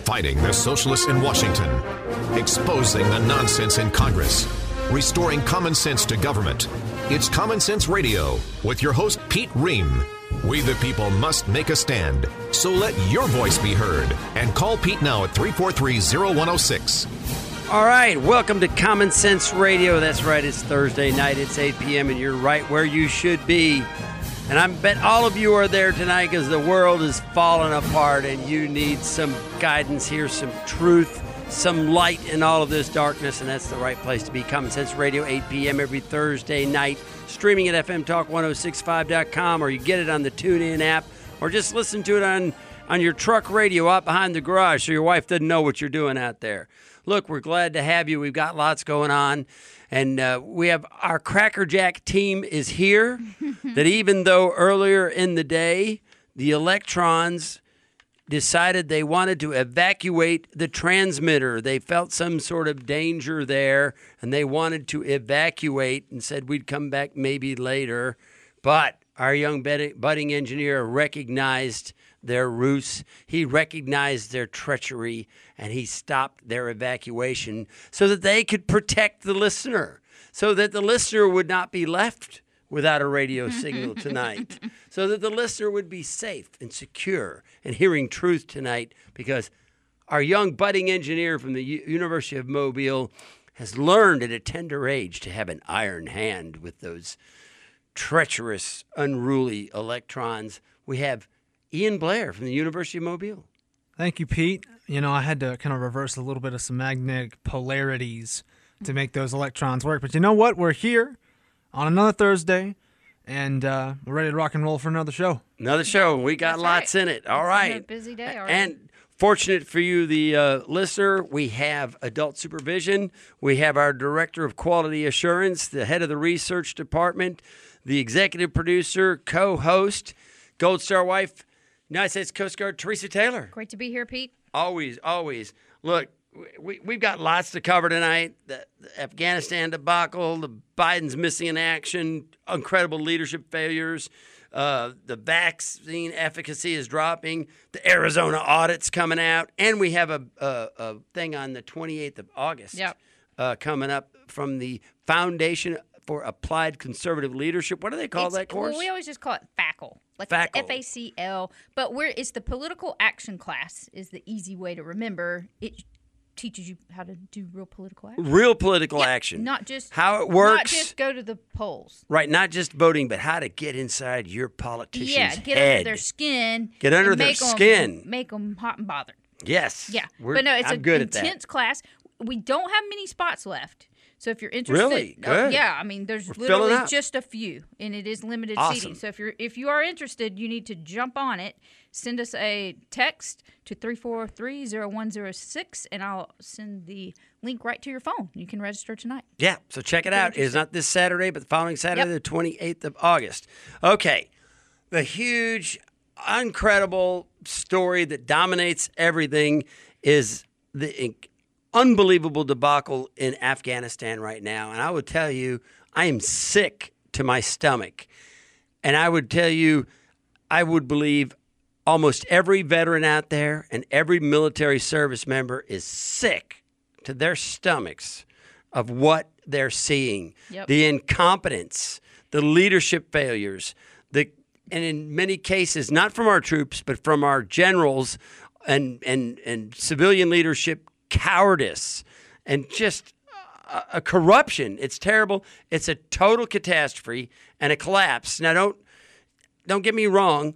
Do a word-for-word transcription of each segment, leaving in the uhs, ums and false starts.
Fighting the socialists in Washington, exposing the nonsense in Congress, restoring common sense to government. It's Common Sense Radio with your host, Pete Ream. We the people must make a stand, so let your voice be heard. And call Pete now at three four three, zero one zero six. All right, welcome to Common Sense Radio. That's right, it's Thursday night, it's eight p.m., and you're right where you should be. And I bet all of you are there tonight because the world is falling apart and you need some guidance here, some truth, some light in all of this darkness, and that's the right place to be. Common Sense Radio, eight p.m. every Thursday night, streaming at f m talk ten sixty-five dot com, or you get it on the TuneIn app, or just listen to it on, on your truck radio out behind the garage so your wife doesn't know what you're doing out there. Look, we're glad to have you. We've got lots going on. And uh, we have our Cracker Jack team is here. That even though earlier in the day, the electrons decided they wanted to evacuate the transmitter. They felt some sort of danger there, and they wanted to evacuate and said we'd come back maybe later. But our young budding engineer recognized their ruse. He recognized their treachery, and he stopped their evacuation so that they could protect the listener, so that the listener would not be left without a radio signal tonight, so that the listener would be safe and secure and hearing truth tonight, because our young budding engineer from the U- University of Mobile has learned at a tender age to have an iron hand with those treacherous, unruly electrons. We have Ian Blair from the University of Mobile. Thank you, Pete. You know, I had to kind of reverse a little bit of some magnetic polarities to make those electrons work. But you know what? We're here on another Thursday, and uh, we're ready to rock and roll for another show. Another show. We got That's lots right. in it. All It's right. been a busy day already. And fortunate for you, the uh, listener, we have adult supervision. We have our director of quality assurance, the head of the research department, the executive producer, co-host, Gold Star wife, United States Coast Guard Teresa Taylor. Great to be here, Pete. Always, always. Look, we, we've got lots to cover tonight. The, the Afghanistan debacle, the Biden's missing in action, incredible leadership failures, uh, the vaccine efficacy is dropping, the Arizona audit's coming out, and we have a, a, a thing on the twenty-eighth of August Yep. uh, coming up from the Foundation for Applied Conservative Leadership. What do they call It's- that course? Well, we always just call it F A C L. Like F A C L. F A C L. But we're, it's the political action class is the easy way to remember. It teaches you how to do real political action. Real political Yeah, action. Not just how it Not works. just go to the polls. Right, not just voting, but how to get inside your politician's Yeah, get head. under their skin. Get under and their make 'em- skin. Make them hot and bothered. Yes. Yeah, We're- but no, it's I'm an good at intense that. class. We don't have many spots left. So if you're interested, Really? oh, Good. yeah, I mean, there's We're filling literally up. just a few, and it is limited Awesome. seating. So if you're if you are interested, you need to jump on it. Send us a text to three four three, zero one zero six, and I'll send the link right to your phone. You can register tonight. Yeah, so check it out. It's not this Saturday, but the following Saturday, Yep. the twenty-eighth of August. Okay, the huge, incredible story that dominates everything is the unbelievable debacle in Afghanistan right now. And I would tell you, I am sick to my stomach. And I would tell you, I would believe almost every veteran out there and every military service member is sick to their stomachs of what they're seeing. Yep. The incompetence, the leadership failures, the and in many cases, not from our troops, but from our generals and and, and civilian leadership, cowardice and just a, a corruption. It's terrible. It's a total catastrophe and a collapse. Now, don't don't get me wrong.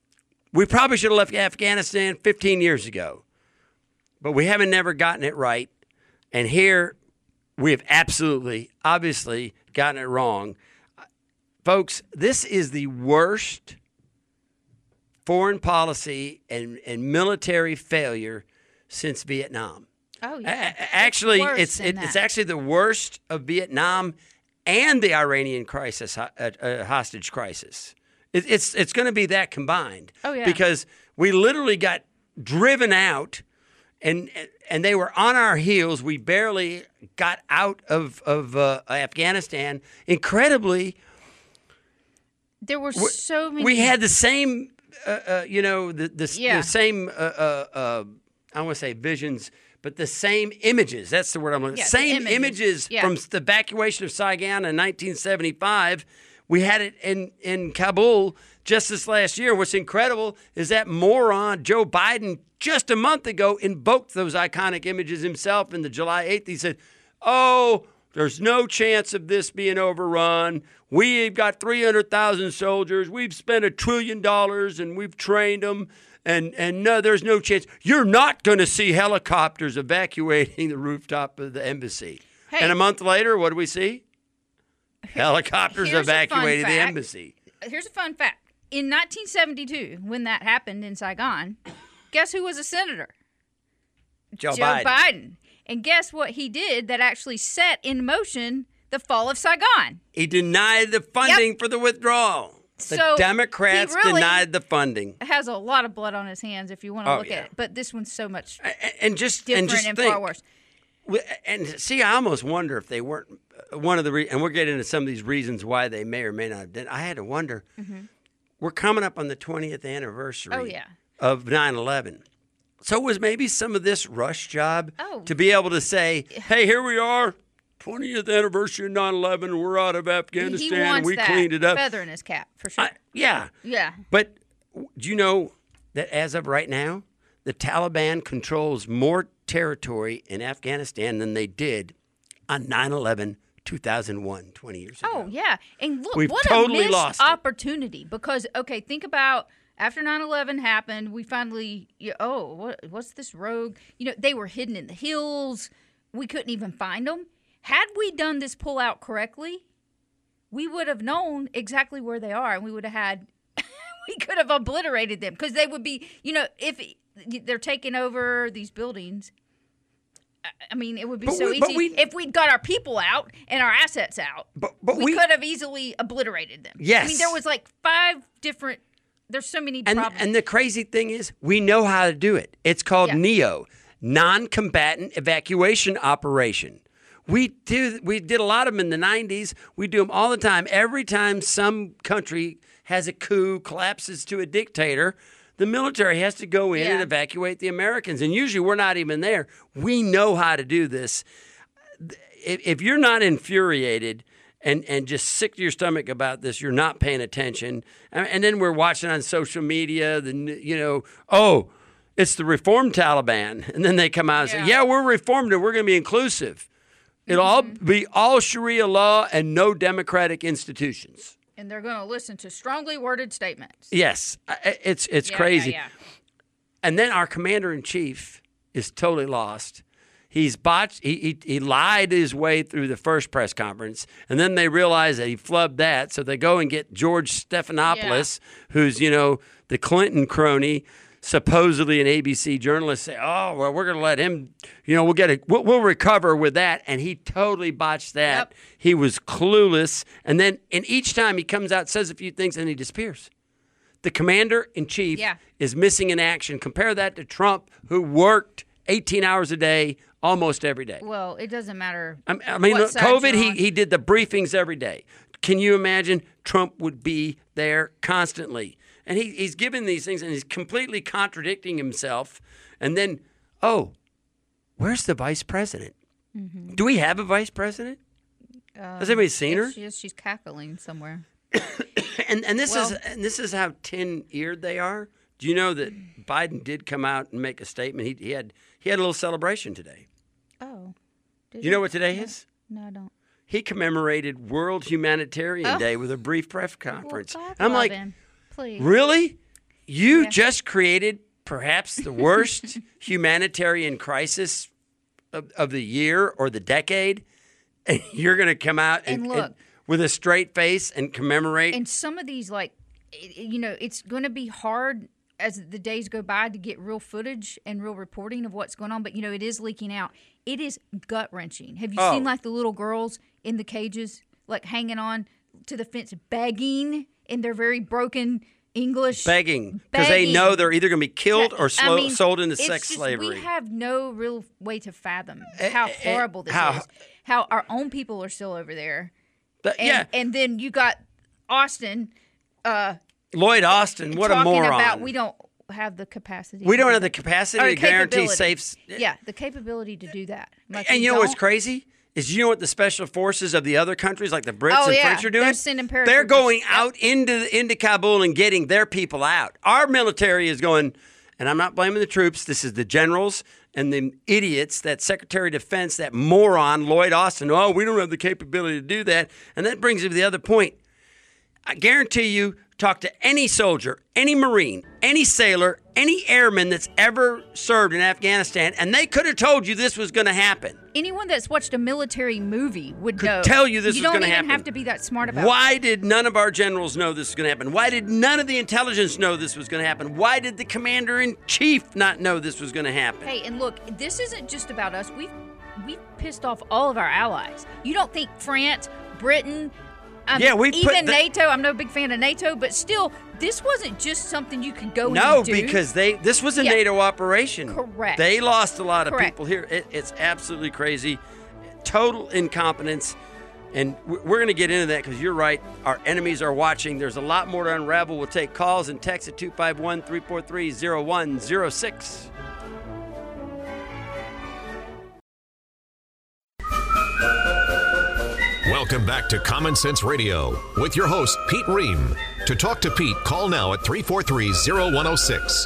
We probably should have left Afghanistan fifteen years ago, but we haven't never gotten it right. And here we have absolutely, obviously gotten it wrong. Folks, this is the worst foreign policy and, and military failure since Vietnam. Oh A- yeah, a- actually, worse it's than it, that. it's actually the worst of Vietnam and the Iranian crisis, ho- uh, uh, hostage crisis. It, it's it's going to be that combined. Oh, yeah. Because we literally got driven out, and and they were on our heels. We barely got out of of uh, Afghanistan. Incredibly, There were so many. we had the same, uh, uh, you know, the the, Yeah. the same uh, uh, uh, I want to say visions, but the same images. That's the word I'm looking for. Yeah, the Same images. images Yeah. from the evacuation of Saigon in nineteen seventy-five. We had it in, in Kabul just this last year. What's incredible is that moron, Joe Biden, just a month ago invoked those iconic images himself in the July eighth. He said, oh, there's no chance of this being overrun. We've got three hundred thousand soldiers. We've spent a trillion dollars and we've trained them. And and no, there's no chance. You're not going to see helicopters evacuating the rooftop of the embassy. Hey. And a month later, what do we see? Helicopters Here's a fun evacuated the fact. embassy. Here's a fun fact. In nineteen seventy-two, when that happened in Saigon, guess who was a senator? Joe, Joe Biden. Biden. And guess what he did that actually set in motion the fall of Saigon? He denied the funding for the withdrawal. The So, Democrats he really- denied the funding. Has a lot of blood on his hands if you want to Oh, look yeah. at it. But this one's so much A- And just different and just and think, far worse. w- and see, I almost wonder if they weren't uh, one of the re- and we'll get into some of these reasons why they may or may not have done. I had to wonder. We're coming up on the twentieth anniversary. Oh, yeah. Of nine eleven. So was maybe some of this rush job Oh. to be able to say, "Hey, here we are, twentieth anniversary of nine eleven. We're out of He Afghanistan. wants We that cleaned it up." feather in his cap, for sure. I, yeah. yeah. But do you know that as of right now, the Taliban controls more territory in Afghanistan than they did on nine eleven two thousand one, twenty years ago? Oh, yeah. And look, We've what totally a missed lost it. opportunity. Because, okay, think about after nine eleven happened, we finally, you- oh, what, what's this rogue? You know, they were hidden in the hills. We couldn't even find them. Had we done this pullout correctly, we would have known exactly where they are, and we would have had, we could have obliterated them because they would be, you know, if they're taking over these buildings. I- I mean, it would be But so we- but easy we- if we'd got our people out and our assets out. But- but we, we- could have easily obliterated them. I Yes. mean, there was like five different. There's so many And, problems. and the crazy thing is, we know how to do it. It's called Yeah. NEO, Non-Combatant Evacuation Operation. We do. We did a lot of them in the nineties. We do them all the time. Every time some country has a coup, collapses to a dictator, the military has to go in Yeah. and evacuate the Americans. And usually we're not even there. We know how to do this. If, if you're not infuriated and, and just sick to your stomach about this, you're not paying attention. And, and then we're watching on social media, the n- you know, oh, it's the reformed Taliban. And then they come out and Yeah. say, yeah, we're reformed and we're going to be inclusive. It'll all be all Sharia law and no democratic institutions. and they're going to listen to strongly worded statements. Yes, I- I- it's it's Yeah, crazy. Yeah, And then our commander in chief is totally lost. He's botched. He, he he lied his way through the first press conference, and then they realize that he flubbed that. So they go and get George Stephanopoulos, who's you know the Clinton crony, supposedly an A B C journalist. Say, oh well, we're going to let him. You know, we'll get a we'll, we'll recover with that, and he totally botched that. Yep. He was clueless, and then and each time he comes out, says a few things, and he disappears. The commander in chief Yeah. is missing in action. Compare that to Trump, who worked eighteen hours a day, almost every day. Well, it doesn't matter. I I mean, what look, side COVID, you're he, on. he did the briefings every day. Can you imagine Trump would be there constantly? And he, he's given these things, and he's completely contradicting himself. And then, oh, where's the vice president? Mm-hmm. Do we have a vice president? Has anybody seen her? She is, she's cackling somewhere. And and this is Well- and this is how tin-eared they are. Do you know that Biden did come out and make a statement? He, he had he had a little celebration today. Oh. Did Do you know what today is? No, I don't. He commemorated World Humanitarian Oh. Day with a brief press conference. Well, God I'm love like, him. Please. really? You Yeah. just created perhaps the worst humanitarian crisis of, of the year or the decade, and you're going to come out and, And look- with a straight face and commemorate? And some of these, like, i- you know, it's going to be hard as the days go by to get real footage and real reporting of what's going on. But, you know, it is leaking out. It is gut wrenching. Have you Oh. seen, like, the little girls in the cages, like, hanging on to the fence, begging in their very broken English? begging because they begging. know they're either going to be killed or I slow, mean, sold into it's sex just- slavery. We have no real way to fathom how eh, horrible this how- is. How our own people are still over there. But, And, yeah, and then you got Austin uh, Lloyd Austin, what a talking moron! about we don't have the capacity. We to don't do have the that. capacity Or to guarantee capability. safe. Yeah, the capability to do that. Like, And we you know what's don't- crazy? Is you know what the special forces of the other countries, like the Brits Oh, and yeah. French, are doing? They're sending They're paratroopers. going Yep. out into into Kabul and getting their people out. Our military is going, and I'm not blaming the troops. This is the generals and the idiots, that Secretary of Defense, that moron, Lloyd Austin. Oh, we don't have the capability to do that. And that brings me to the other point. I guarantee you, talk to any soldier, any Marine, any sailor, any airman that's ever served in Afghanistan, and they could have told you this was going to happen. Anyone that's watched a military movie would Could know. tell you this you was don't gonna even happen. have to be that smart about Why did none of our generals know this was going to happen? Why did none of the intelligence know this was going to happen? Why did the commander-in-chief not know this was going to happen? it. Hey, and look, this isn't just about us. We've we've pissed off all of our allies. You don't think France, Britain, um, Yeah, we put even the- NATO. I'm no big fan of NATO, but still, this wasn't just something you could go No, and do. because they this was a Yeah. NATO operation. Correct. They lost a lot of Correct. people here. It, it's absolutely crazy. Total incompetence. And w- we're going to get into that because you're right. Our enemies are watching. There's a lot more to unravel. We'll take calls and text at two five one, three four three, zero one zero six. Welcome back to Common Sense Radio with your host, Pete Ream. To talk to Pete, call now at three four three, zero one zero six.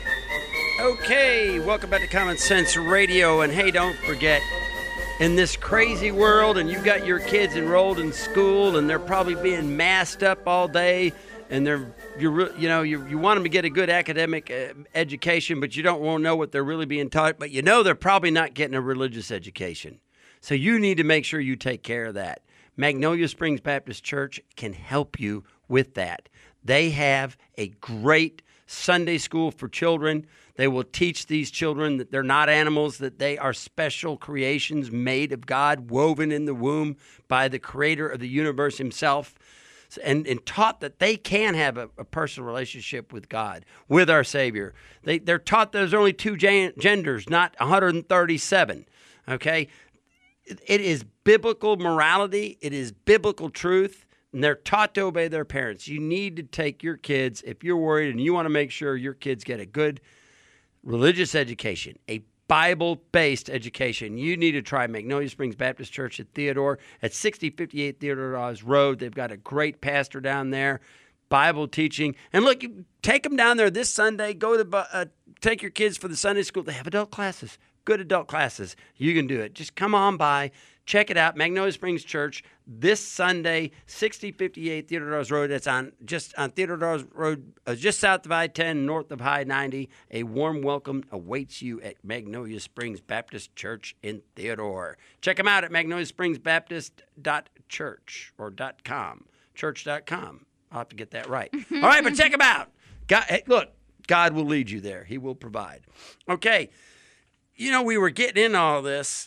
Okay, welcome back to Common Sense Radio. And hey, don't forget, in this crazy world, and you've got your kids enrolled in school, and they're probably being masked up all day, and they're you re- you know you you want them to get a good academic uh, education, but you don't want to know what they're really being taught. But you know they're probably not getting a religious education, so you need to make sure you take care of that. Magnolia Springs Baptist Church can help you with that. They have a great Sunday school for children. They will teach these children that they're not animals, that they are special creations made of God, woven in the womb by the creator of the universe himself, and, and taught that they can have a, a personal relationship with God, with our Savior. They, they're taught there's only two gen- genders, not one hundred thirty-seven, okay? It is biblical morality. It is biblical truth. And they're taught to obey their parents. You need to take your kids, if you're worried and you want to make sure your kids get a good religious education, a Bible-based education, you need to try Magnolia Springs Baptist Church at Theodore at sixty fifty-eight Theodore Dawes Road. They've got a great pastor down there, Bible teaching. And look, you take them down there this Sunday. Go to uh, take your kids for the Sunday school. They have adult classes. Good adult classes. You can do it. Just come on by. Check it out. Magnolia Springs Church this Sunday, sixty fifty-eight Theodore Dawes Road. That's on just on Theodore Dawes Road, uh, just south of I ten, north of High ninety. A warm welcome awaits you at Magnolia Springs Baptist Church in Theodore. Check them out at magnolia springs baptist dot church or .com, church dot com. I'll have to get that right. All right, but check them out. God, hey, look, God will lead you there. He will provide. Okay. You know, we were getting in all this.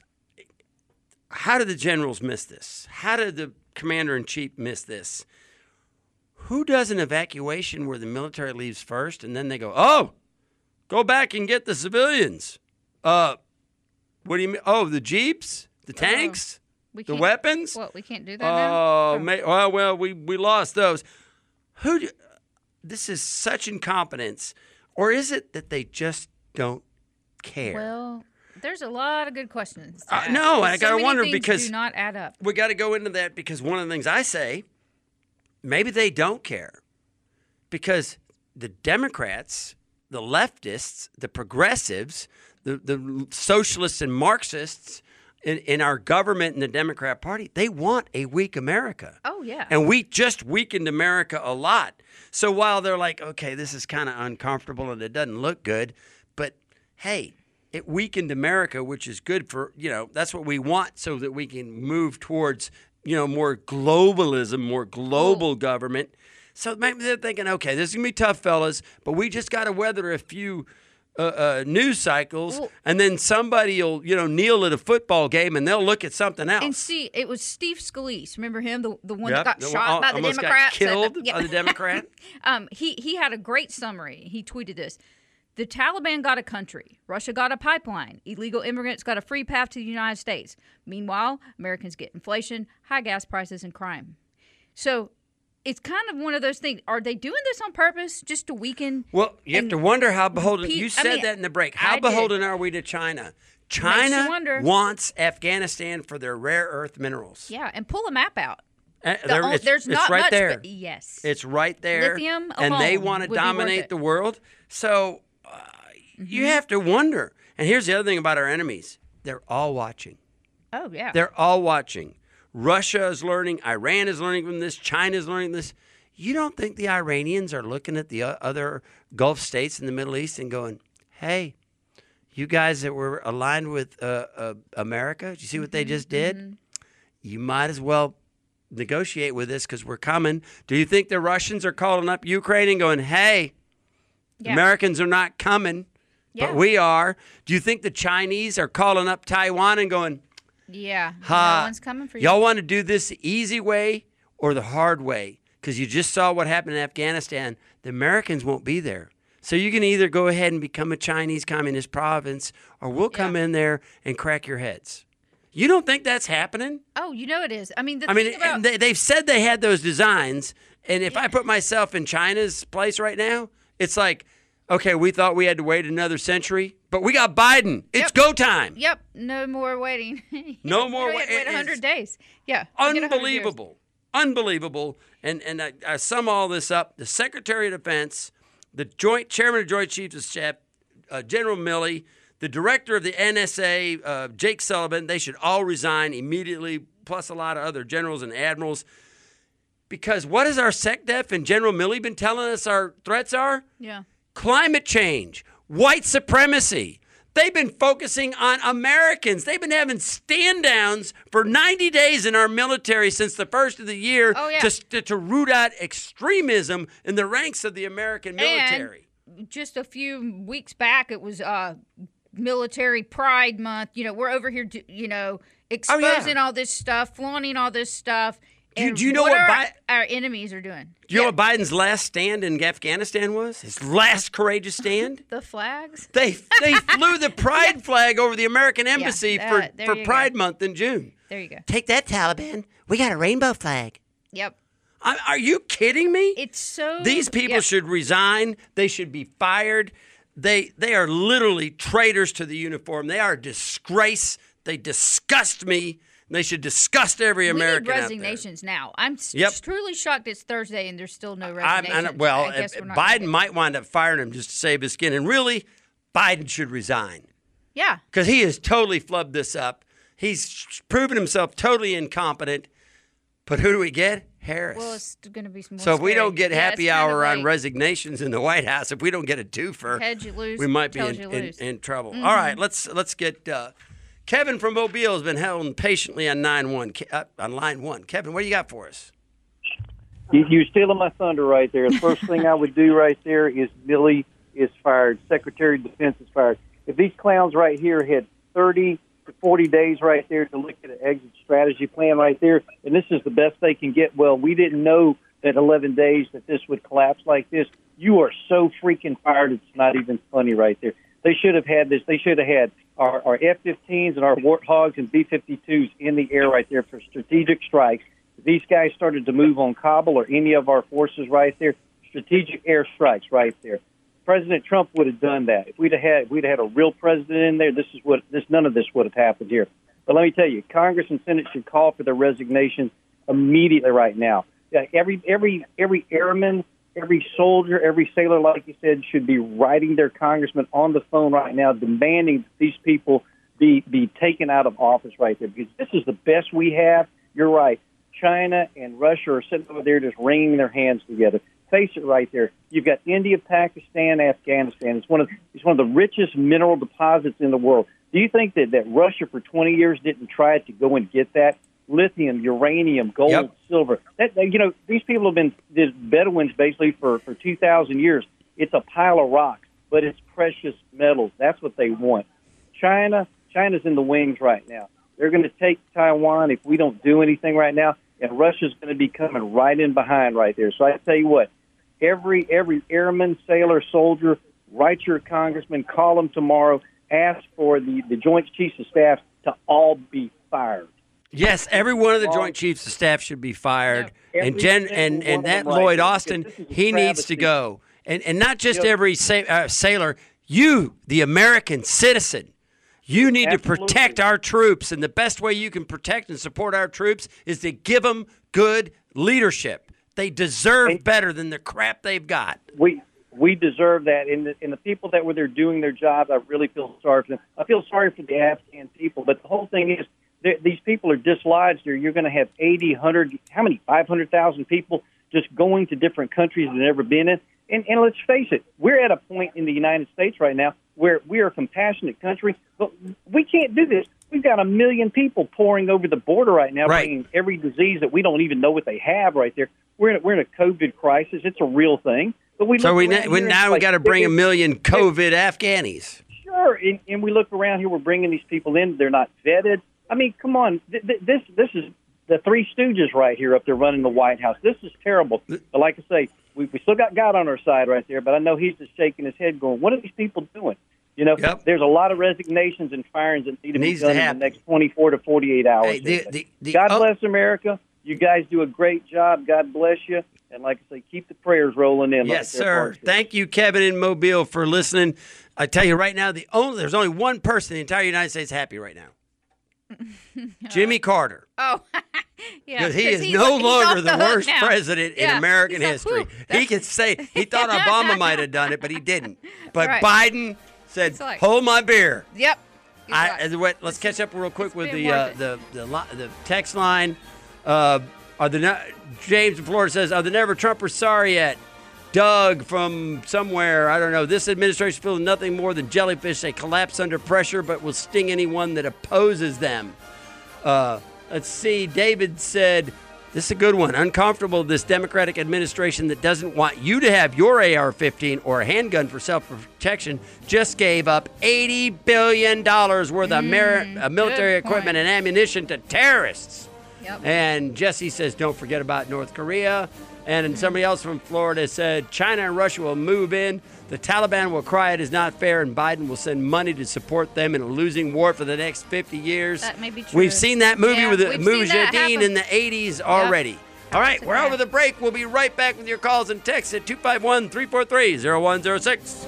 How did the generals miss this? How did the commander-in-chief miss this? Who does an evacuation where the military leaves first and then they go, oh, go back and get the civilians? Uh, what do you mean? Oh, the Jeeps? The tanks? We the can't- weapons? What, we can't do that now? Oh, may, well, well, we, we lost those. Who? Do, this is such incompetence. Or is it that they just don't care? Well, there's a lot of good questions. to Uh, ask. no, I So gotta many wonder things because- do not add up. We got to go into that because one of the things I say, maybe they don't care. Because the Democrats, the leftists, the progressives, the, the socialists and Marxists in, in our government and the Democrat Party, they want a weak America. Oh, yeah. And we just weakened America a lot. So while they're like, okay, this is kind of uncomfortable and it doesn't look good, but hey, it weakened America, which is good for, you know, that's what we want so that we can move towards, you know, more globalism, more global Well, government. So maybe they're thinking, okay, this is going to be tough, fellas, but we just got to weather a few uh, uh, news cycles, Well- and then somebody will, you know, kneel at a football game and they'll look at something else. And see, it was Steve Scalise. Remember him, the the one Yep, that got the one- shot by the almost got Democrats? killed Yeah. by the Democrat. um, he he had a great summary. He tweeted this: the Taliban got a country, Russia got a pipeline, illegal immigrants got a free path to the United States. Meanwhile, Americans get inflation, high gas prices, and crime. So it's kind of one of those things. Are they doing this on purpose just to weaken? Well, you have to wonder how beholden. Pete- You I said mean, that in the break. How I did. beholden are we to China? you China wonder. wants Afghanistan for their rare earth minerals. Yeah, and pull a map out. Uh, The there- on- it's, there's it's not right much, there. but yes. It's right there. Lithium and they alone want to would be worth dominate it. the world. So uh, Mm-hmm. you have to wonder. And here's the other thing about our enemies: they're all watching. Oh yeah. They're all watching. Russia is learning. Iran is learning from this. China is learning this. You don't think the Iranians are looking at the o- other Gulf states in the Middle East and going, hey, you guys that were aligned with uh, uh, America, do you see what they just did? Mm-hmm. You might as well negotiate with us because we're coming. Do you think the Russians are calling up Ukraine and going, hey, the Yeah. Americans are not coming, Yeah. but we are? Do you think the Chinese are calling up Taiwan and going, Yeah. ha, No one's coming for you. y'all want to do this the easy way or the hard way? Because you just saw what happened in Afghanistan. The Americans won't be there. So you can either go ahead and become a Chinese communist province, or we'll come Yeah. in there and crack your heads. You don't think that's happening? Oh, you know it is. I mean, the I mean, thing about they, they've said they had those designs, and if I put myself in China's place right now, it's like, okay, we thought we had to wait another century, but we got Biden. It's Yep. go time. Yep, no more waiting. No more We wait- had to wait it one hundred is days. Yeah. forget one hundred years. Unbelievable. Unbelievable. And and I, I sum all this up. The Secretary of Defense, the Joint Chairman of Joint Chiefs of Staff, uh, General Milley, the Director of the N S A, uh, Jake Sullivan, they should all resign immediately, plus a lot of other generals and admirals. Because what has our SecDef and General Milley been telling us our threats are? Yeah. Climate change, white supremacy. They've been focusing on Americans. They've been having stand downs for ninety days in our military since the first of the year Oh, yeah. to, to, to root out extremism in the ranks of the American military. And just a few weeks back, it was uh, Military Pride Month. You know, we're over here, do- you know, exposing all this stuff, flaunting all this stuff. Do you- And do you know what our, Bi- our enemies are doing? Do you Yeah. know what Biden's last stand in Afghanistan was? His last courageous stand? The flags? They they flew the pride flag over the American embassy that- for, there for you Pride go. Month in June. There you go. Take that, Taliban. We got a rainbow flag. Yep. I, are you kidding me? It's so. These people yeah. should resign. They should be fired. They they are literally traitors to the uniform. They are a disgrace. They disgust me. They should disgust every American We need out there. resignations now. I'm s- Yep. truly shocked it's Thursday and there's still no I'm, resignations. I'm- well, I guess if- we're not Biden gonna- might wind up firing him just to save his skin. And really, Biden should resign Yeah. because he has totally flubbed this up. He's proven himself totally incompetent. But who do we get? Harris. Well, it's going to be some more So if we scary. don't get Yeah, happy it's kind of hour on like resignations in the White House, if we don't get a twofer, heads you lose, we might be tails in, you in, lose. in trouble. Mm-hmm. All right, let's let's get uh, Kevin from Mobile has been held patiently on nine one Ke- uh, on line one. Kevin, what do you got for us? You, you're stealing my thunder right there. The first thing I would do right there is Milley is fired. Secretary of Defense is fired. If these clowns right here had thirty to forty days right there to look at an exit strategy plan right there, and this is the best they can get, well, we didn't know that eleven days that this would collapse like this. You are so freaking fired, it's not even funny right there. They should have had this. They should have had our, our F fifteens and our Warthogs and B fifty-twos in the air right there for strategic strikes. If these guys started to move on Kabul or any of our forces right there, strategic airstrikes right there. President Trump would have done that. If we'd have had, if we'd have had a real president in there, this is what this none of this would have happened here. But let me tell you, Congress and Senate should call for their resignation immediately right now. Yeah, every every every airman, every soldier, every sailor, like you said, should be writing their congressman on the phone right now, demanding that these people be be taken out of office right there, because this is the best we have. You're right. China and Russia are sitting over there just wringing their hands together. Face it right there. You've got India, Pakistan, Afghanistan. It's one of it's one of the richest mineral deposits in the world. Do you think that, that Russia for twenty years didn't try to go and get that? Lithium, uranium, gold, Yep. silver. That, you know, these people have been these Bedouins basically for, for two thousand years. It's a pile of rocks, but it's precious metals. That's what they want. China, China's in the wings right now. They're going to take Taiwan if we don't do anything right now, and Russia's going to be coming right in behind right there. So I tell you what, every every airman, sailor, soldier, write your congressman, call them tomorrow, ask for the, the Joint Chiefs of Staff to all be fired. Yes, every one of the Wrong. Joint Chiefs of Staff should be fired. Yep. And Every Jen single and, one and of that them right Lloyd there, Austin, because this is a he needs to travesty. go. And and not just Yep. every sa- uh, sailor, you, the American citizen, you need Absolutely. to protect our troops. And the best way you can protect and support our troops is to give them good leadership. They deserve And- better than the crap they've got. We we deserve that, and the, and the people that were there doing their jobs, I really feel sorry for them. I feel sorry for the Afghan people, but the whole thing is, th- these people are dislodged here. You're going to have eighty, one hundred, how many, five hundred thousand people just going to different countries they've never been in. And, and let's face it, we're at a point in the United States right now where we are a compassionate country, but we can't do this. We've got a million people pouring over the border right now, Right. bringing every disease that we don't even know what they have right there. We're in a, we're in a COVID crisis. It's a real thing. But we So look we, around na- we here and now it's we like, got to bring a it- million COVID Afghanis. Sure, and, and we look around here. We're bringing these people in. They're not vetted. I mean, come on. Th- th- this this is the Three Stooges right here up there running the White House. This is terrible. But like I say, we we still got God on our side right there. But I know he's just shaking his head, going, "What are these people doing?" You know, Yep. there's a lot of resignations and firings that need to Needs be to done in happen. the next twenty-four to forty-eight hours. Hey, the- the- the- God oh. bless America. You guys do a great job. God bless you. And like I say, keep the prayers rolling in. Yes, like they're sir. partners. Thank you, Kevin in Mobile, for listening. I tell you right now, the only there's only one person in the entire United States happy right now. Jimmy Carter. Oh, yeah. Because he 'cause is he's- no he's longer off the hook worst now. president in Yeah. American He's like, history. "Whew, He could say he thought Obama might have done it, but he didn't. But Right. Biden said, It's like- "Hold my beer." Yep. He's I, like, and what, let's "This catch is- up real quick it's with been the, uh, worth it." the the li- the text line. Uh, are the ne- James in Florida says, "Are the Never Trumpers sorry yet?" Doug from somewhere, I don't know. This administration feels nothing more than jellyfish. They collapse under pressure, but will sting anyone that opposes them. Uh, let's see. David said, this is a good one. Uncomfortable, this Democratic administration that doesn't want you to have your A R fifteen or a handgun for self-protection just gave up eighty billion dollars worth of mer- uh, military good equipment point. and ammunition to terrorists. Yep. And Jesse says, don't forget about North Korea. And then somebody else from Florida said, China and Russia will move in. The Taliban will cry it is not fair, and Biden will send money to support them in a losing war for the next fifty years. That may be true. We've seen that movie Yeah, with the we've seen that Mujahideen happen. in the eighties already. All right, to we're over that. the break. We'll be right back with your calls and texts at two five one, three four three, zero one zero six.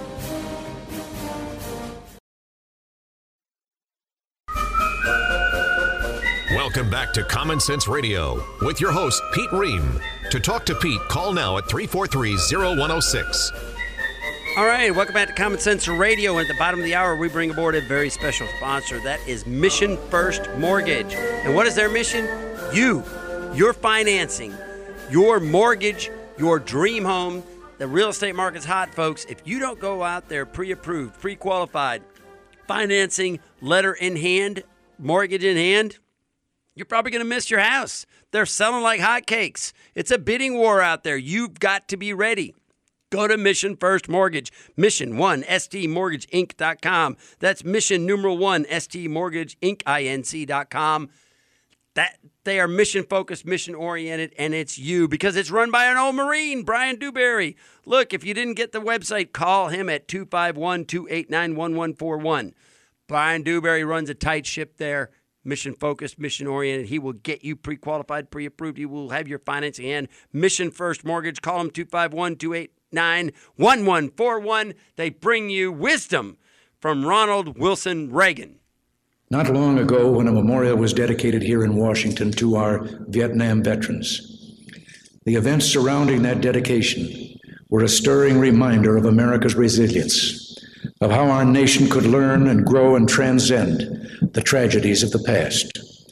Welcome back to Common Sense Radio with your host, Pete Ream. To talk to Pete, call now at three four three, zero one zero six. All right, welcome back to Common Sense Radio. At the bottom of the hour, we bring aboard a very special sponsor. That is Mission First Mortgage. And what is their mission? You, your financing, your mortgage, your dream home. The real estate market's hot, folks. If you don't go out there pre-approved, pre-qualified, financing, letter in hand, mortgage in hand, you're probably going to miss your house. They're selling like hotcakes. It's a bidding war out there. You've got to be ready. Go to Mission First Mortgage, Mission one, S T Mortgage Inc dot com. That's Mission numeral one, S T Mortgage Inc dot com. That they are mission focused, mission oriented, and it's you because it's run by an old Marine, Brian Dewberry. Look, if you didn't get the website, call him at two five one, two eight nine, one one four one. Brian Dewberry runs a tight ship there. Mission focused, mission oriented. He will get you pre qualified, pre approved. He will have your financing and Mission First Mortgage. Call him two five one, two eight nine, one one four one. They bring you wisdom from Ronald Wilson Reagan. Not long ago, when a memorial was dedicated here in Washington to our Vietnam veterans, the events surrounding that dedication were a stirring reminder of America's resilience, of how our nation could learn and grow and transcend the tragedies of the past.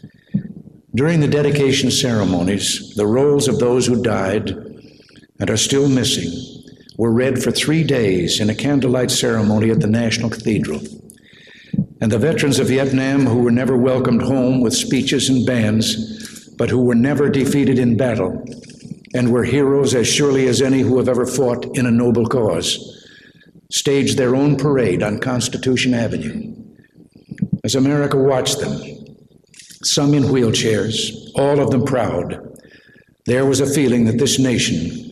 During the dedication ceremonies, the rolls of those who died and are still missing were read for three days in a candlelight ceremony at the National Cathedral. And the veterans of Vietnam who were never welcomed home with speeches and bands, but who were never defeated in battle and were heroes as surely as any who have ever fought in a noble cause, staged their own parade on Constitution Avenue. As America watched them, some in wheelchairs, all of them proud, there was a feeling that this nation,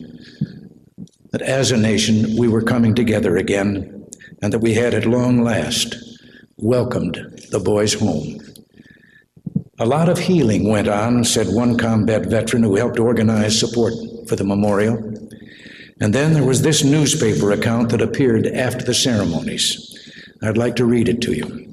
that as a nation we were coming together again, and that we had at long last welcomed the boys home. A lot of healing went on, said one combat veteran who helped organize support for the memorial. And then there was this newspaper account that appeared after the ceremonies. I'd like to read it to you.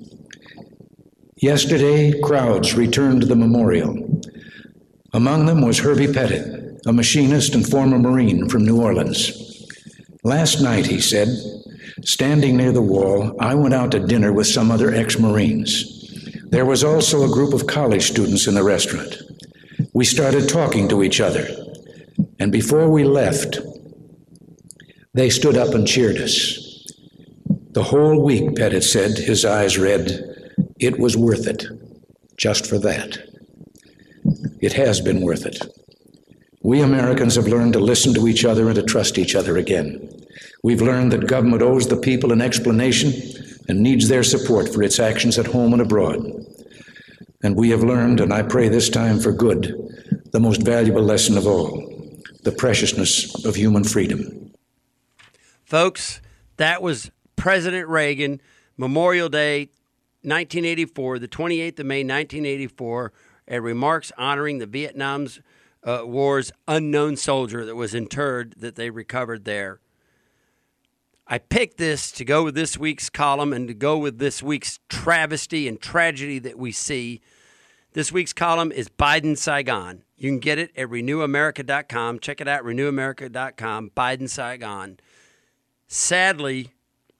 Yesterday, crowds returned to the memorial. Among them was Herbie Pettit, a machinist and former Marine from New Orleans. Last night, he said, standing near the wall, I went out to dinner with some other ex-Marines. There was also a group of college students in the restaurant. We started talking to each other, and before we left, they stood up and cheered us. The whole week, Pettit said, his eyes red, it was worth it, just for that. It has been worth it. We Americans have learned to listen to each other and to trust each other again. We've learned that government owes the people an explanation and needs their support for its actions at home and abroad. And we have learned, and I pray this time for good, the most valuable lesson of all, the preciousness of human freedom. Folks, that was President Reagan, Memorial Day, nineteen eighty-four, the twenty-eighth of May, nineteen eighty-four, at remarks honoring the Vietnam's uh, War's unknown soldier that was interred that they recovered there. I picked this to go with this week's column and to go with this week's travesty and tragedy that we see. This week's column is Biden Saigon. You can get it at renew america dot com. Check it out, renew america dot com, Biden Saigon. Sadly,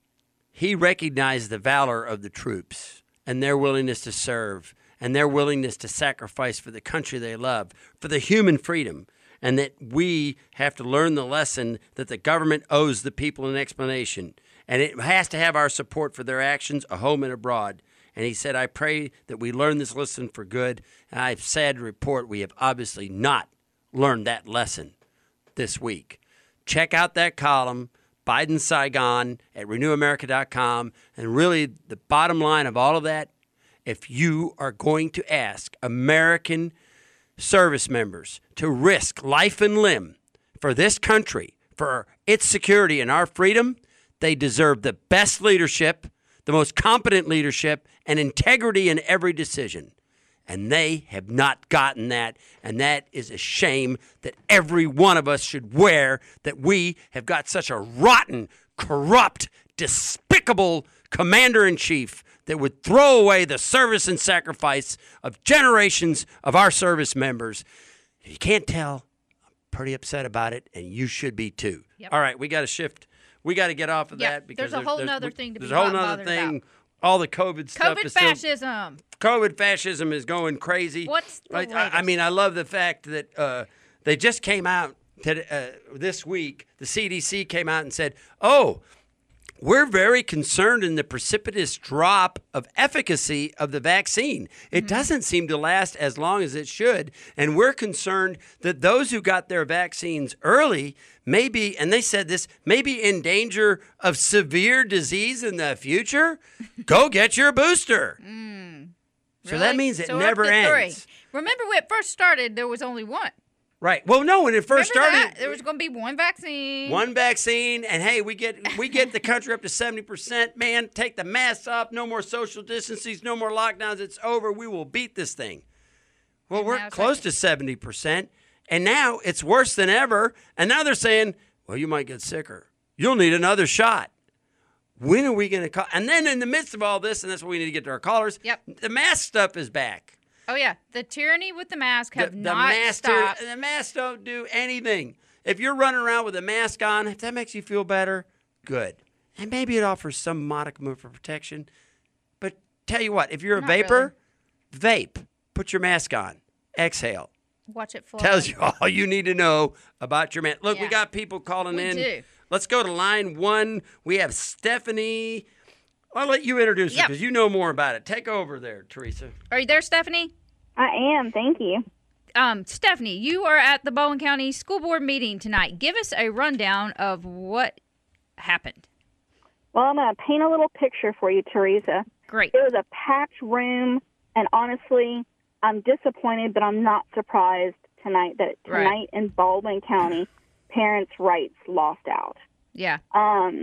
he recognized the valor of the troops and their willingness to serve and their willingness to sacrifice for the country they love, for the human freedom, and that we have to learn the lesson that the government owes the people an explanation, and it has to have our support for their actions, a home and abroad. And he said, I pray that we learn this lesson for good, and I'm sad to report we have obviously not learned that lesson this week. Check out that column, Biden Saigon, at renew america dot com, and really the bottom line of all of that, if you are going to ask American service members to risk life and limb for this country, for its security and our freedom, they deserve the best leadership, the most competent leadership, and integrity in every decision. And they have not gotten that, and that is a shame that every one of us should wear, that we have got such a rotten, corrupt, despicable commander-in-chief that would throw away the service and sacrifice of generations of our service members. If you can't tell, I'm pretty upset about it, and you should be too. Yep. All right, we got to shift. We got to get off of yep. that because there's a whole there's, other there's, thing to there's be a whole bothered other thing. About. All the COVID stuff COVID is fascism. Still, COVID fascism is going crazy. What's the latest? I, I mean, I love the fact that uh, they just came out to, uh, this week. The C D C came out and said, "Oh, we're very concerned in the precipitous drop of efficacy of the vaccine. It mm-hmm. doesn't seem to last as long as it should. And we're concerned that those who got their vaccines early may be," and they said this, may be in danger of severe disease in the future. Go get your booster. Mm, so really? that means it so never ends. Three. Remember when it first started, there was only one. Right. Well, no, when it first Remember started, that? There was going to be one vaccine. One vaccine, and hey, we get we get the country up to seventy percent. Man, take the masks off. No more social distancing. No more lockdowns. It's over. We will beat this thing. Well, and we're close like- to seventy percent, and now it's worse than ever. And now they're saying, well, you might get sicker. You'll need another shot. When are we going to call? And then in the midst of all this, and that's what we need to get to our callers, yep. the mask stuff is back. Oh, yeah. The tyranny with the mask have the, the not mask, stopped. The masks don't do anything. If you're running around with a mask on, if that makes you feel better, good. And maybe it offers some modicum of protection. But tell you what, if you're a Not vapor, really. vape. Put your mask on. Exhale. Watch it flow. Tells you all you need to know about your mask. Look, yeah. we got people calling we in. Do. Let's go to line one. We have Stephanie. I'll let you introduce yep. her because you know more about it. Take over there, Teresa. Are you there, Stephanie? I am. Thank you. Um, Stephanie, you are at the Baldwin County School Board meeting tonight. Give us a rundown of what happened. Well, I'm going to paint a little picture for you, Teresa. Great. It was a packed room, and honestly, I'm disappointed, but I'm not surprised tonight that tonight right. in Baldwin County, parents' rights lost out. Yeah. Um,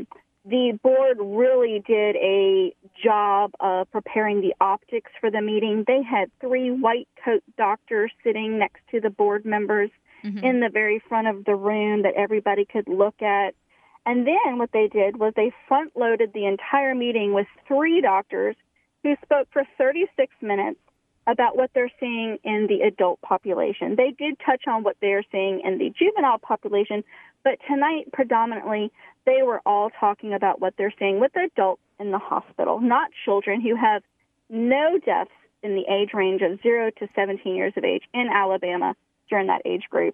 the board really did a job of preparing the optics for the meeting. They had three white coat doctors sitting next to the board members mm-hmm. in the very front of the room that everybody could look at. And then what they did was they front-loaded the entire meeting with three doctors who spoke for thirty-six minutes about what they're seeing in the adult population. They did touch on what they're seeing in the juvenile population, but tonight, predominantly, they were all talking about what they're seeing with adults in the hospital, not children who have no deaths in the age range of zero to seventeen years of age in Alabama during that age group.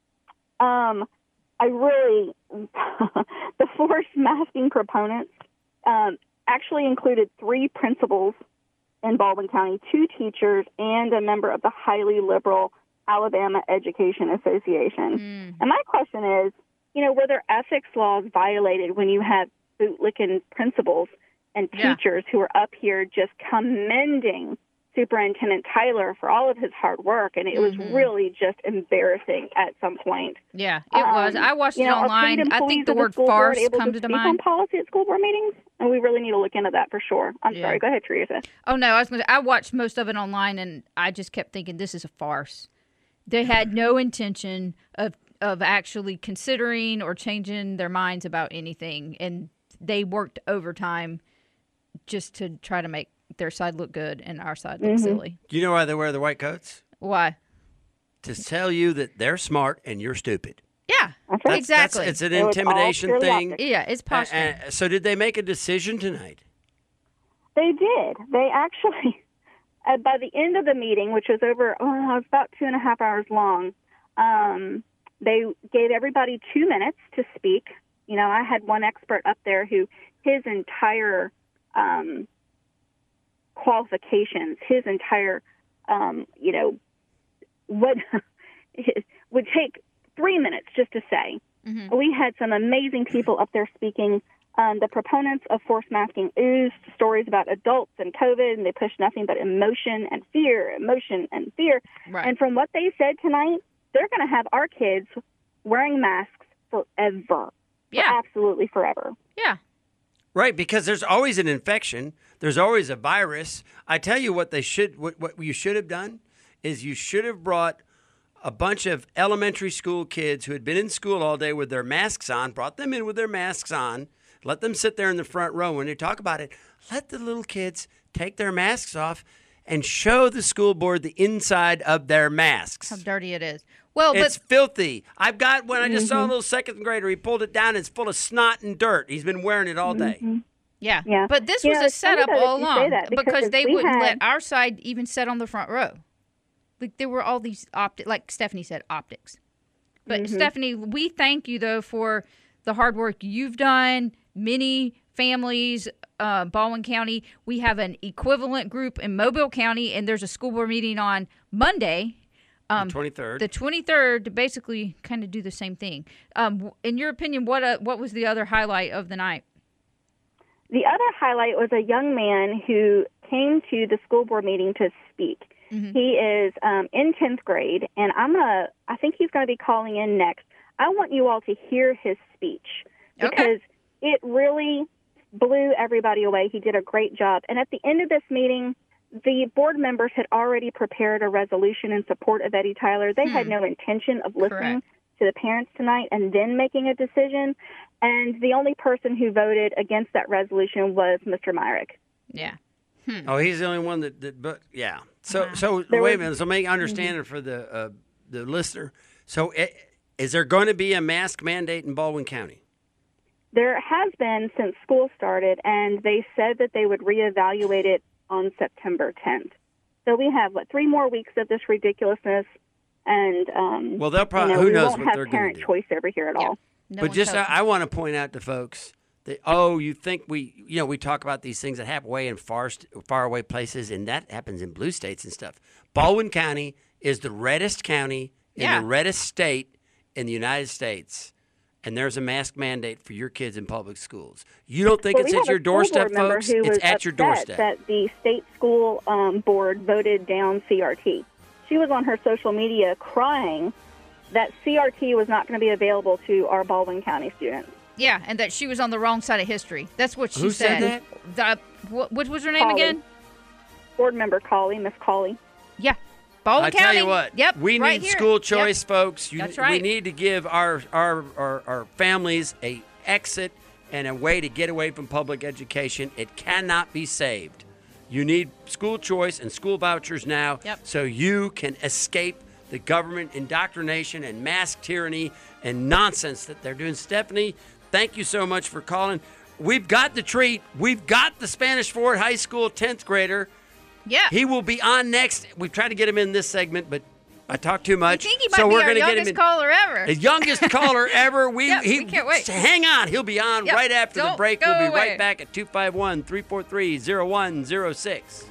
Um, I really, the forced masking proponents um, actually included three principals in Baldwin County, two teachers, and a member of the highly liberal Alabama Education Association. Mm. And my question is, you know, were there ethics laws violated when you have bootlicking principals and teachers yeah. who are up here just commending Superintendent Tyler for all of his hard work? And it mm-hmm. was really just embarrassing at some point. Yeah, it um, was. I watched it know, online. I think the word farce comes to, to mind. On policy at school board meetings, and we really need to look into that for sure. I'm yeah. sorry. Go ahead, Teresa. Oh, no, I was going to I watched most of it online, and I just kept thinking, this is a farce. They had no intention of of actually considering or changing their minds about anything, and they worked overtime just to try to make their side look good and our side look mm-hmm. silly. Do you know why they wear the white coats? Why? To tell you that they're smart and you're stupid. Yeah, that's, exactly. That's, it's an intimidation thing. Yeah, it's posturing. Uh, uh, so did they make a decision tonight? They did. They actually, uh, by the end of the meeting, which was over, oh, it was about two and a half hours long, um, they gave everybody two minutes to speak. You know, I had one expert up there who his entire um, qualifications, his entire, um, you know, what would take three minutes just to say. Mm-hmm. We had some amazing people up there speaking. Um, the proponents of forced masking oozed stories about adults and COVID, and they pushed nothing but emotion and fear, emotion and fear. Right. And from what they said tonight, they're going to have our kids wearing masks forever. Yeah. For absolutely forever. Yeah. Right, because there's always an infection. There's always a virus. I tell you what they should, what, what you should have done is you should have brought a bunch of elementary school kids who had been in school all day with their masks on, brought them in with their masks on, let them sit there in the front row. When they talk about it, let the little kids take their masks off and show the school board the inside of their masks. How dirty it is. Well, it's but, filthy. I've got one. I just mm-hmm. saw a little second grader. He pulled it down. And it's full of snot and dirt. He's been wearing it all day. Mm-hmm. Yeah. yeah. But this you was know, a setup all along because, because they wouldn't had... let our side even sit on the front row. Like there were all these optics, like Stephanie said, optics. But mm-hmm. Stephanie, we thank you though for the hard work you've done. Many families, uh, Baldwin County. We have an equivalent group in Mobile County, and there's a school board meeting on Monday. Um, the twenty-third. The twenty-third to basically kind of do the same thing. Um, in your opinion, what uh, what was the other highlight of the night? The other highlight was a young man who came to the school board meeting to speak. Mm-hmm. He is um, in tenth grade, and I'm gonna. I think he's going to be calling in next. I want you all to hear his speech because okay. it really blew everybody away. He did a great job. And at the end of this meeting, the board members had already prepared a resolution in support of Eddie Tyler. They hmm. had no intention of listening Correct. to the parents tonight and then making a decision. And the only person who voted against that resolution was Mister Myrick. Yeah. Hmm. Oh, he's the only one that, that but yeah. So, wow. so there wait was, a minute. So make understand it for the uh, the listener. So, it, is there going to be a mask mandate in Baldwin County? There has been since school started, and they said that they would reevaluate it on September tenth. So we have what three more weeks of this ridiculousness, and um, well, they'll probably you know, who we knows won't what have they're going to parent do. choice over here at yeah. all. No but just I, I want to point out to folks that oh, you think we you know we talk about these things that happen way in far far away places, and that happens in blue states and stuff. Baldwin County is the reddest county in yeah. the reddest state in the United States. And there's a mask mandate for your kids in public schools. You don't think well, it's we at your doorstep, folks? It's at your doorstep. That the state school um, board voted down C R T. She was on her social media crying that C R T was not going to be available to our Baldwin County students. Yeah, and that she was on the wrong side of history. That's what she Who said. said that? The, what, what was her name Colley. again? Board member Colley, Miss Colley. Yeah. Baldwin I County. tell you what, Yep. we right need here. school Yep. choice, folks. You, That's right. We need to give our, our, our, our families a exit and a way to get away from public education. It cannot be saved. You need school choice and school vouchers now Yep. so you can escape the government indoctrination and mass tyranny and nonsense that they're doing. Stephanie, thank you so much for calling. We've got the treat. We've got the Spanish Ford High School tenth grader. Yeah. He will be on next. We've tried to get him in this segment, but I talked too I much. think he might so be we're our gonna get him youngest in. caller ever. The youngest caller ever. We, Yep, he, we can't wait. Hang on. He'll be on Yep, right after the don't break. go We'll be away. right back at two five one, three four three, zero one zero six.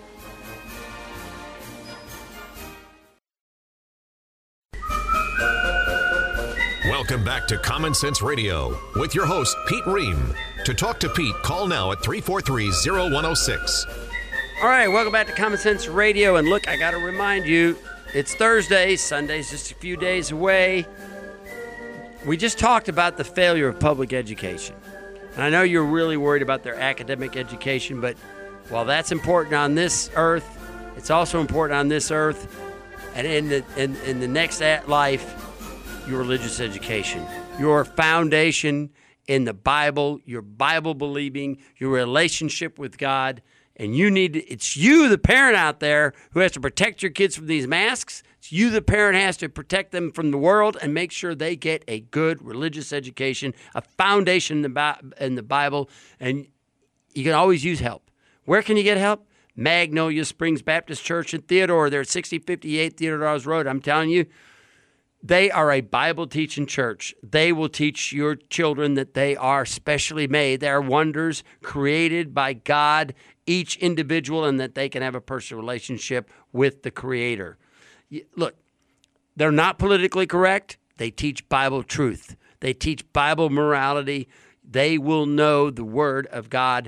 Welcome back to Common Sense Radio with your host, Pete Ream. To talk to Pete, call now at three four three, zero one zero six. All right, welcome back to Common Sense Radio. And look, I got to remind you, it's Thursday. Sunday's just a few days away. We just talked about the failure of public education. And I know you're really worried about their academic education, but while that's important on this earth, it's also important on this earth and in the, in, in the next life, your religious education, your foundation in the Bible, your Bible believing, your relationship with God. And you need to, it's you, the parent out there, who has to protect your kids from these masks. It's you, the parent, has to protect them from the world and make sure they get a good religious education, a foundation in the, Bi- in the Bible. And you can always use help. Where can you get help? Magnolia Springs Baptist Church in Theodore. They're at sixty fifty-eight Theodore Road. I'm telling you, they are a Bible teaching church. They will teach your children that they are specially made. They are wonders created by God, each individual, and that they can have a personal relationship with the Creator. Look, they're not politically correct. They teach Bible truth. They teach Bible morality. They will know the Word of God.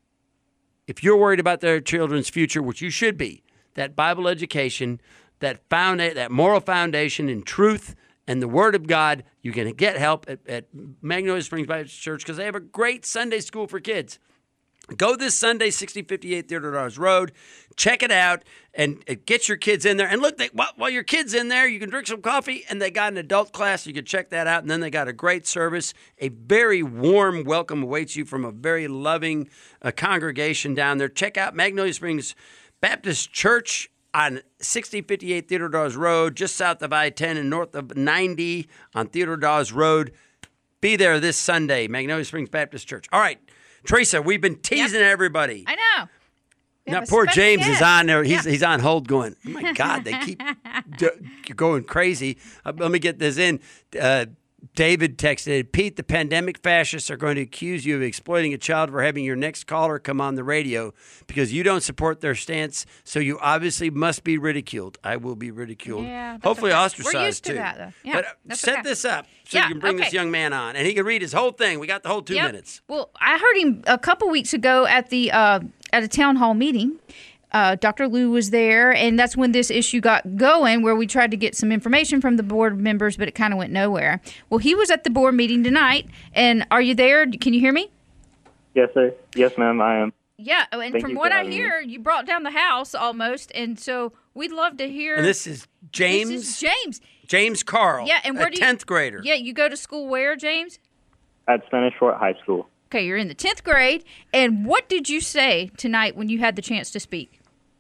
If you're worried about their children's future, which you should be, that Bible education, that found that moral foundation in truth and the Word of God, you can get help at, at Magnolia Springs Baptist Church because they have a great Sunday school for kids. Go this Sunday, sixty fifty-eight Theodore Road. Check it out and get your kids in there. And look, they, while, while your kid's in there, you can drink some coffee, and they got an adult class. You can check that out. And then they got a great service. A very warm welcome awaits you from a very loving uh, congregation down there. Check out Magnolia Springs Baptist Church on sixty fifty-eight Theodore Dawes Road, just south of I ten and north of ninety on Theodore Dawes Road. Be there this Sunday, Magnolia Springs Baptist Church. All right, Teresa, we've been teasing yep. everybody. I know. We now, poor James guest. is on there. He's yeah. he's on hold going, oh, my God, they keep d- going crazy. Uh, let me get this in. Uh, David texted, Pete, the pandemic fascists are going to accuse you of exploiting a child for having your next caller come on the radio because you don't support their stance, so you obviously must be ridiculed. I will be ridiculed. Yeah, hopefully okay. ostracized, We're used to too. that, though. Yeah, but that's set okay. this up so yeah, you can bring okay. this young man on, and he can read his whole thing. We got the whole two yep. minutes. Well, I heard him a couple weeks ago at the uh, at a town hall meeting. Uh, Doctor Lou was there, and that's when this issue got going, where we tried to get some information from the board members, but it kind of went nowhere. Well, he was at the board meeting tonight, and are you there? Can you hear me? Yes, sir. Yes, ma'am, I am. Yeah, and Thank from you what for I having hear, you brought down the house almost, and so we'd love to hear. And this is James. This is James. James Carl. Yeah, and where a do you, tenth grader. Yeah, you go to school where, James? At Spanish Fort High School. Okay, you're in the tenth grade, and what did you say tonight when you had the chance to speak?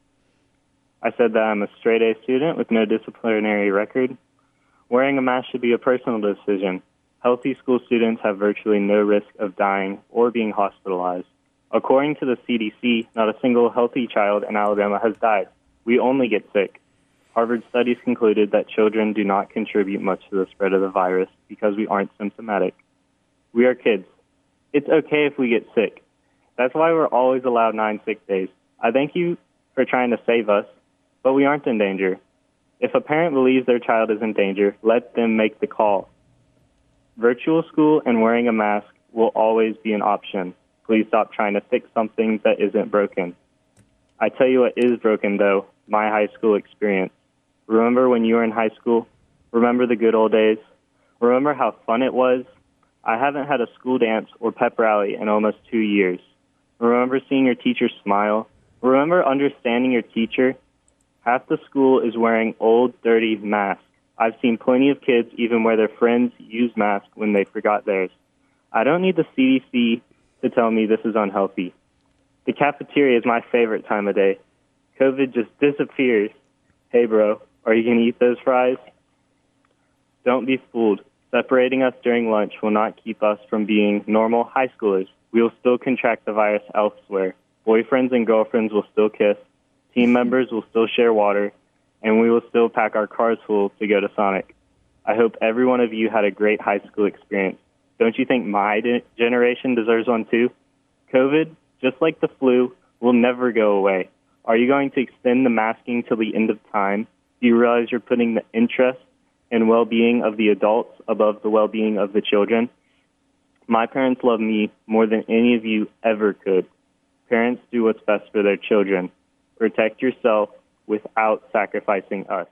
I said that I'm a straight-A student with no disciplinary record. Wearing a mask should be a personal decision. Healthy school students have virtually no risk of dying or being hospitalized. According to the C D C, not a single healthy child in Alabama has died. We only get sick. Harvard studies concluded that children do not contribute much to the spread of the virus because we aren't symptomatic. We are kids. It's okay if we get sick. That's why we're always allowed nine sick days. I thank you for trying to save us, but we aren't in danger. If a parent believes their child is in danger, let them make the call. Virtual school and wearing a mask will always be an option. Please stop trying to fix something that isn't broken. I tell you what is broken, though, my high school experience. Remember when you were in high school? Remember the good old days? Remember how fun it was? I haven't had a school dance or pep rally in almost two years. Remember seeing your teacher smile? Remember understanding your teacher? Half the school is wearing old, dirty masks. I've seen plenty of kids even wear their friends' used masks when they forgot theirs. I don't need the C D C to tell me this is unhealthy. The cafeteria is my favorite time of day. COVID just disappears. Hey, bro, are you going to eat those fries? Don't be fooled. Separating us during lunch will not keep us from being normal high schoolers. We will still contract the virus elsewhere. Boyfriends and girlfriends will still kiss. Team members will still share water. And we will still pack our cars full to go to Sonic. I hope every one of you had a great high school experience. Don't you think my de- generation deserves one too? COVID, just like the flu, will never go away. Are you going to extend the masking till the end of time? Do you realize you're putting the interest and well-being of the adults above the well-being of the children? My parents love me more than any of you ever could. Parents do what's best for their children. Protect yourself without sacrificing us.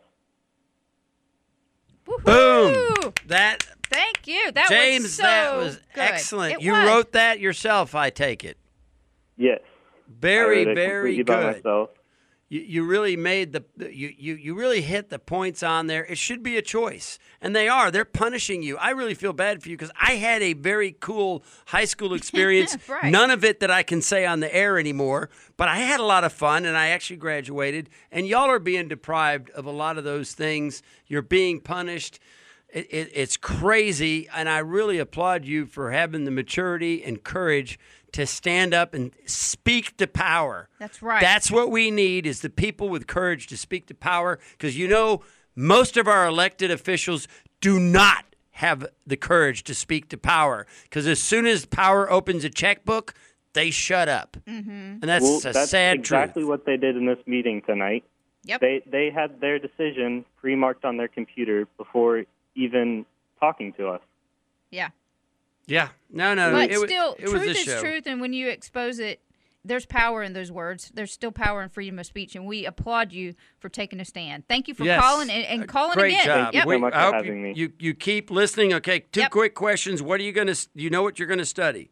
Boom! That Thank you. That James, was so that was good. excellent. It you was. wrote that yourself, I take it. Yes. Very, I wrote it very completely by good. myself. You, you really made the you, you you really hit the points on there. It should be a choice, and they are. They're punishing you. I really feel bad for you because I had a very cool high school experience. Right. None of it that I can say on the air anymore, but I had a lot of fun, and I actually graduated. And y'all are being deprived of a lot of those things. You're being punished. It, it, it's crazy, and I really applaud you for having the maturity and courage to stand up and speak to power. That's right. That's what we need is the people with courage to speak to power because, you know, most of our elected officials do not have the courage to speak to power because as soon as power opens a checkbook, they shut up. Mm-hmm. And that's well, a that's sad exactly truth. what they did in this meeting tonight. Yep. They they had their decision pre-marked on their computer before even talking to us. Yeah. Yeah. No, no. But it, wa- still, it was truth this is show. truth, and when you expose it, there's power in those words. There's still power in freedom of speech, and we applaud you for taking a stand. Thank you for Yes. calling and, and calling Great again. job. Thank you Yep. so We- much I for hope having you, me. you you keep listening. Okay, two Yep. quick questions. What are you going to? You know what you're going to study?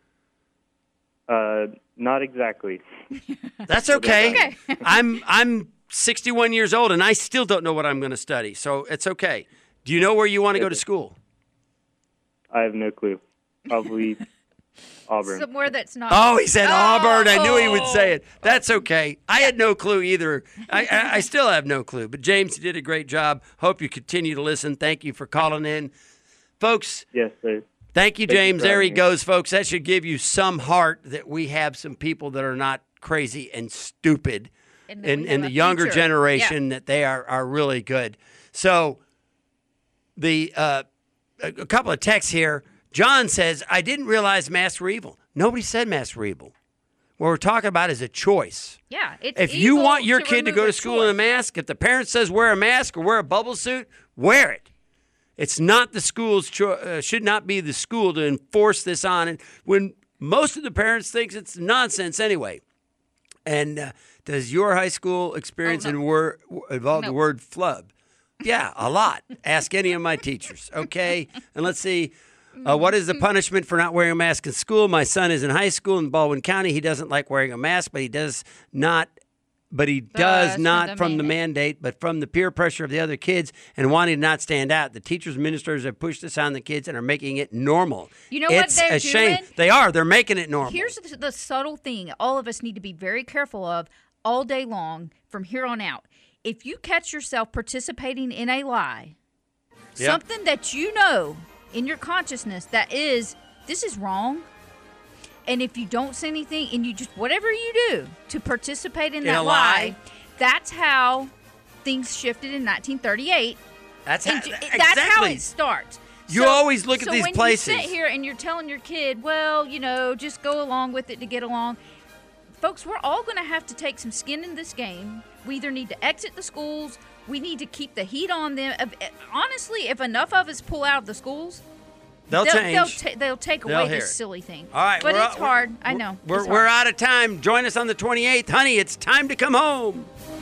Uh, not exactly. That's okay. Okay. I'm I'm sixty-one years old and I still don't know what I'm going to study. So it's okay. Do you know where you want to go to school? I have no clue. Probably Auburn. Somewhere that's not. Oh, he said Auburn. I knew he would Oh. say it. That's okay. I had no clue either. I, I, I still have no clue. But James, you did a great job. Hope you continue to listen. Thank you for calling in. Folks, Yes, sir. thank you, Thank you James. for There he having me. goes, folks. That should give you some heart that we have some people that are not crazy and stupid. And that And, we and have the a younger future. generation that they are, are really good. So the uh, a, a couple of texts here. John says, I didn't realize masks were evil. Nobody said masks were evil. What we're talking about is a choice. Yeah. It's If you evil want your kid to remove go a to school in a choice. mask, if the parent says wear a mask or wear a bubble suit, wear it. It's not the school's cho- uh, should not be the school to enforce this on it when most of the parents think it's nonsense anyway. And uh, does your high school experience Oh, no. in wor- involve the No. word flub? Yeah, a lot. Ask any of my teachers. Okay, and let's see. Uh, what is the punishment for not wearing a mask in school? My son is in high school in Baldwin County. He doesn't like wearing a mask, but he does not. But he does from not the from the mandate. mandate, but from the peer pressure of the other kids and wanting to not stand out. The teachers, ministers have pushed this on the kids and are making it normal. You know what it's they're a shame. doing? They are. They're making it normal. Here's the, the subtle thing all of us need to be very careful of all day long from here on out. If you catch yourself participating in a lie, Yep. something that you know in your consciousness that is, this is wrong, and if you don't say anything and you just, whatever you do to participate in In that a lie, lie. that's how things shifted in nineteen thirty-eight. That's how, And ju- exactly. That's how it starts. You always look at so these when places. you sit here and you're telling your kid, well, you know, just go along with it to get along. Folks, we're all going to have to take some skin in this game. We either need to exit the schools. We need to keep the heat on them. If- Honestly, if enough of us pull out of the schools, They'll, they'll, change. they'll, ta- they'll take They'll away hear this it. silly thing. All right, but we're it's out- hard. we're- I know. We're, It's we're hard. out of time. Join us on the twenty-eighth. Honey, it's time to come home.